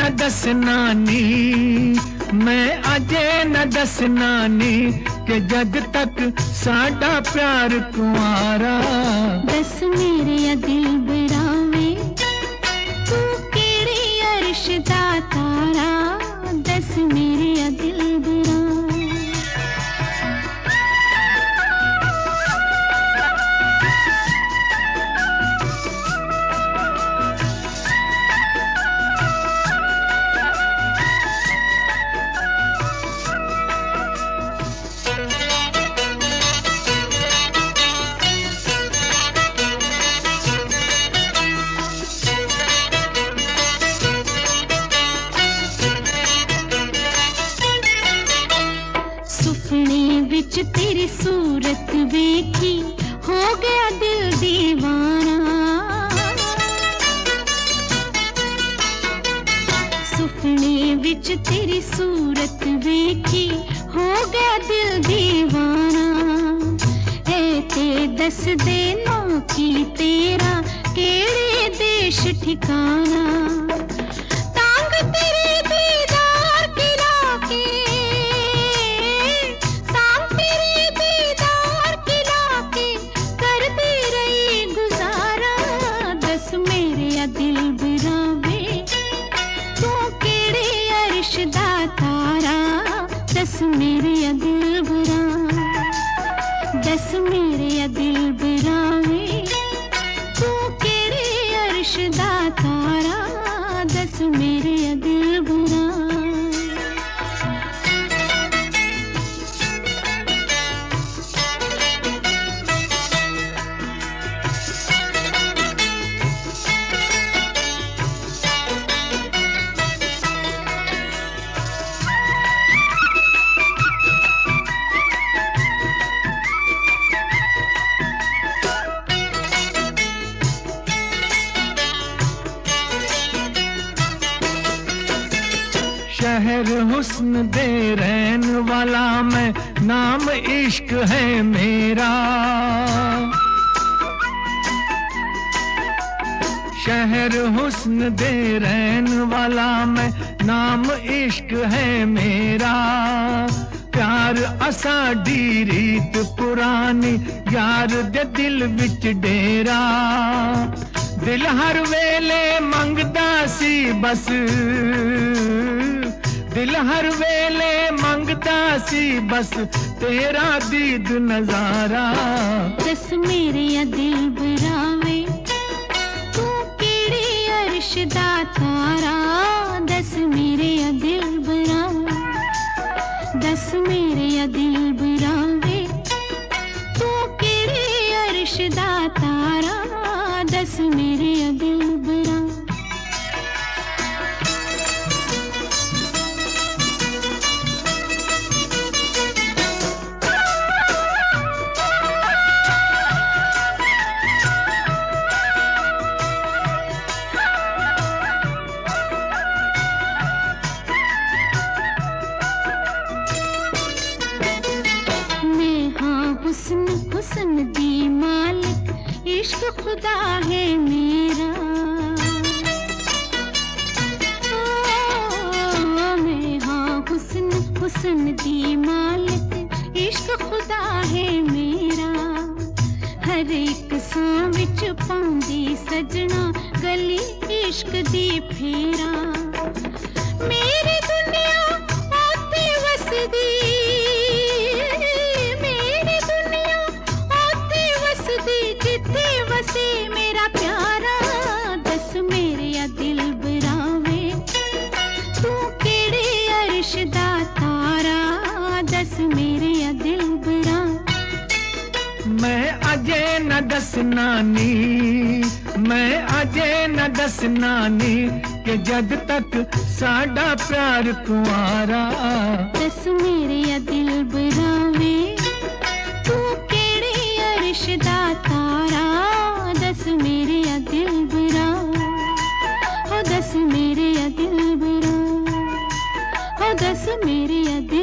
दसना नी, मैं अजे न दसना नी कि जद तक साडा प्यार कुआरा। दस मेरे दिल बरावे तू केड़े अर्श दा तारा, दस मेरे दिल बरावे। तेरी सूरत देखी हो गया दिल दीवाना, सुपने विच तेरी सूरत देखी हो गया दिल दीवाना। ऐ ते दस दे ना की तेरा केड़े देश ठिकाना, दस मेरे दिल बरा, दस मेरे दिल बरावे तू केड़े अर्श दा तारा, दस मेरे दिल बरा। शहर हुस्न दे रहन वाला मैं, नाम इश्क है मेरा। शहर हुस्न दे रहन वाला मैं, नाम इश्क है मेरा। प्यार असाडी रीत पुरानी, यार दे दिल विच डेरा। दिल हर वेले मंगदा सी बस, दिल हर वेले मंगदा सी बस तेरा दीद नजारा। दस मेरे दिल बरावे तू केड़े अर्श दा तारा, दस मेरे दिल बरावे, दस मेरे दिल बरावे तू केड़े अर्श दा तारा, दस मेरे दिल बरावे। हुस्न हुस्न दी मालिक, इश्क खुदा है मेरा। मैं हाँ हुस्न हुस्न दी मालिक, इश्क खुदा है मेरा। हर एक सां विच पाउंदी सजना, गली इश्क दी फेरा। मेरी दुनिया ओते वसदी, जिथे वसे मेरा प्यारा। दस मेरे दिल बरावे तू केड़े अर्श दा तारा, दस मेरे दिल बरा। मैं अजे न दसना नी, मैं अजे न दसना नी कि जद तक साडा प्यार कुआरा। दस मेरे दिल बरावे तू केड़े अर्श दा तारा, दस मेरे दिल बरा। हो दस मेरे दिल बरा, हो दस मेरे दिल